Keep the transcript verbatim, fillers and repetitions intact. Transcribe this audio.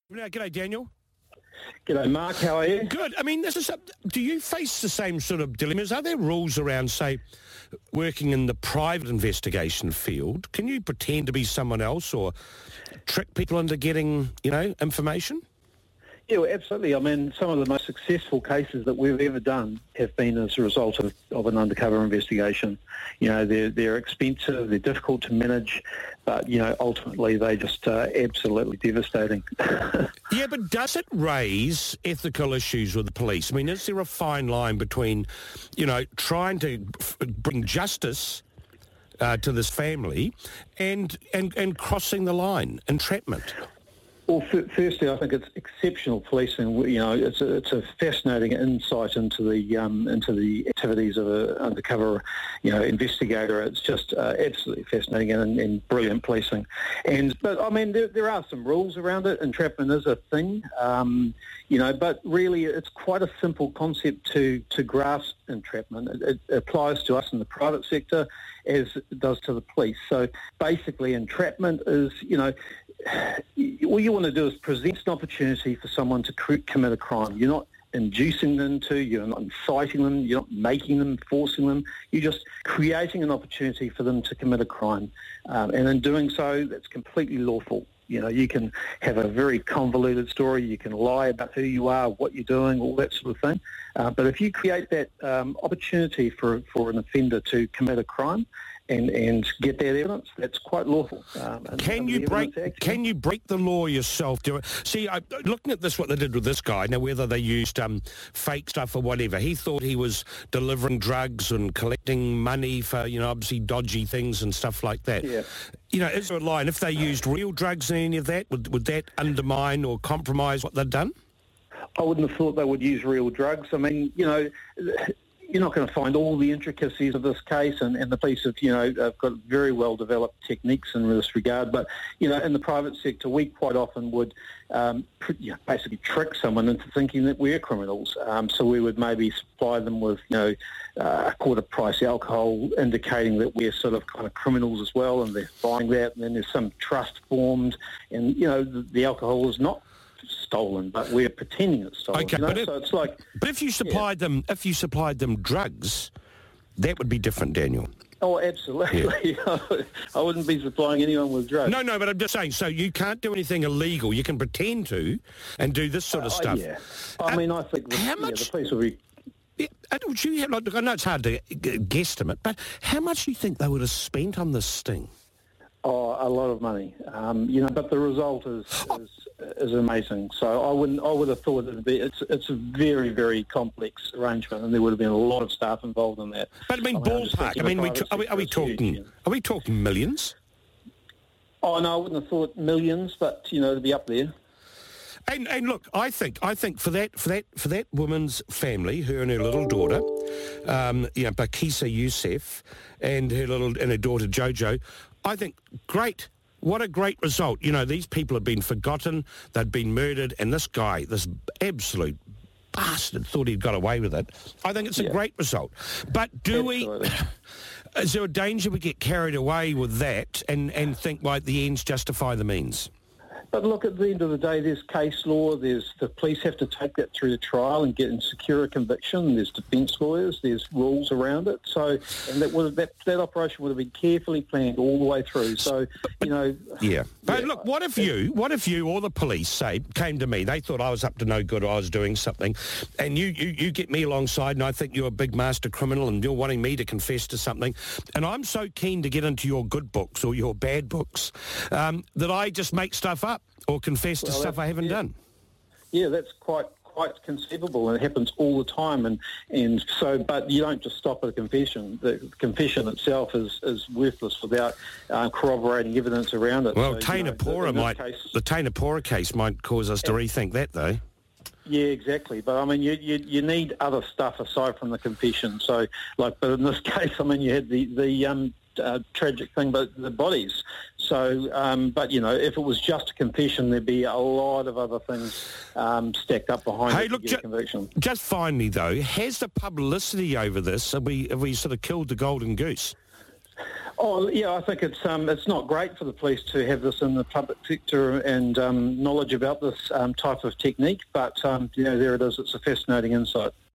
Now, g'day, Daniel. G'day, Mark. How are you? Good. I mean, this is. A, do you face the same sort of dilemmas? Are there rules around, say, working in the private investigation field? Can you pretend to be someone else or trick people into getting, you know, information? Yeah, well, absolutely. I mean, some of the most successful cases that we've ever done have been as a result of, of an undercover investigation. You know, they're, they're expensive, they're difficult to manage, but, you know, ultimately they just uh, absolutely devastating. Yeah, but does it raise ethical issues with the police? I mean, is there a fine line between, you know, trying to f- bring justice uh, to this family and, and, and crossing the line, entrapment? Well, f- firstly, I think it's exceptional policing. You know, it's a, it's a fascinating insight into the um, into the activities of an undercover, you know, investigator. It's just uh, absolutely fascinating and, and brilliant policing. And but I mean, there, there are some rules around it. Entrapment is a thing, um, you know, but really, it's quite a simple concept to to grasp entrapment. It, it applies to us in the private sector as it does to the police. So basically, entrapment is, you know, all you want to do is present an opportunity for someone to commit a crime. You're not inducing them to, you're not inciting them, you're not making them, forcing them. You're just creating an opportunity for them to commit a crime. Um, and in doing so, that's completely lawful. You know, you can have a very convoluted story, you can lie about who you are, what you're doing, all that sort of thing. Uh, but if you create that um, opportunity for, for an offender to commit a crime, And, and get that evidence, that's quite lawful. Um, and, can and you break? Can you break the law yourself? Do it. See, I, looking at this, what they did with this guy. Now, whether they used um, fake stuff or whatever, he thought he was delivering drugs and collecting money for, you know, obviously dodgy things and stuff like that. Yeah. You know, is there a line? If they used real drugs in any of that, would would that undermine or compromise what they'd done? I wouldn't have thought they would use real drugs. I mean, you know, you're not going to find all the intricacies of this case, and, and the police have, you know, have got very well-developed techniques in this regard. But, you know, in the private sector, we quite often would um, you know, basically trick someone into thinking that we're criminals. Um, so we would maybe supply them with, you know, uh, a quarter-price alcohol, indicating that we're sort of kind of criminals as well, and they're buying that, and then there's some trust formed, and, you know, the, the alcohol is not stolen, but we're pretending it's stolen. Okay, you know? but, if, so it's like, but if you supplied yeah. them, if you supplied them drugs, that would be different, Daniel. Oh, absolutely. Yeah. I wouldn't be supplying anyone with drugs. No, no, but I'm just saying, so you can't do anything illegal. You can pretend to and do this sort of uh, stuff. Yeah. I uh, mean, I think the, how yeah, much, the police will be... Yeah, would you have, like, I know it's hard to guesstimate, but how much do you think they would have spent on this sting? Oh, a lot of money, um, you know. But the result is, is is amazing. So I wouldn't. I would have thought it'd be. It's it's a very very complex arrangement, and there would have been a lot of staff involved in that. But I mean, I mean ballpark. I mean, we, are we are we talking? Huge, are we talking millions? Oh no, I wouldn't have thought millions, but you know, to be up there. And, and look, I think I think for that for that for that woman's family, her and her little daughter, um, you know, Bakisa Youssef, and her little and her daughter Jojo, I think great. What a great result. You know, these people have been forgotten, they'd been murdered, and this guy, this absolute bastard, thought he'd got away with it. I think it's yeah. a great result. But do Absolutely. we, is there a danger we get carried away with that and, and think, like, the ends justify the means? But look, at the end of the day, there's case law. There's the police have to take that through the trial and get and secure a conviction. There's defence lawyers. There's rules around it. So, and that would that that operation would have been carefully planned all the way through. So, but, you know. Yeah. But yeah, look, what if you, what if you or the police say came to me? They thought I was up to no good, or I was doing something, and you you you get me alongside, and I think you're a big master criminal, and you're wanting me to confess to something, and I'm so keen to get into your good books or your bad books um, that I just make stuff up. Or confess to well, stuff I haven't yeah. done. Yeah, that's quite quite conceivable, and it happens all the time. And, and so, but you don't just stop at a confession. The confession itself is, is worthless without uh, corroborating evidence around it. Well, so, Taina Pora might case, the Taina Pora case might cause us to rethink that, though. Yeah, exactly. But I mean, you, you you need other stuff aside from the confession. So, like, but in this case, I mean, you had the the um. Uh, tragic thing, but the bodies. So, um, but you know, if it was just a confession, there'd be a lot of other things um, stacked up behind hey, it look, to get ju- a conviction. Just finally, though, has the publicity over this, have we, have we sort of killed the golden goose? Oh, yeah, I think it's um, it's not great for the police to have this in the public sector and um, knowledge about this um, type of technique, but um, you know, there it is. It's a fascinating insight.